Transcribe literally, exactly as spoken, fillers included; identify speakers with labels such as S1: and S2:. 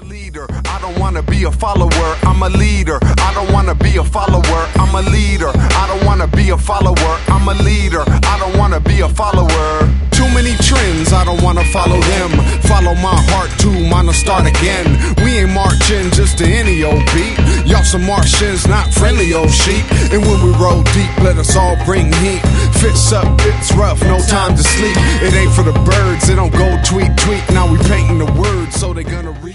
S1: leader. I don't wanna be a follower, I'm a leader. I don't wanna be a follower, I'm a leader. I don't wanna be a follower, I'm a leader. I don't wanna be a follower. Too many trends, I don't wanna follow them. Follow my heart too, mine'll start again. We ain't marching just to any old beat. Y'all some Martians, not friendly old sheep. And when we roll deep, let us all bring heat. Fits up, fits rough, no time to sleep. It ain't for the birds, they don't go tweet, tweet. Now we painting the words, so they gonna read.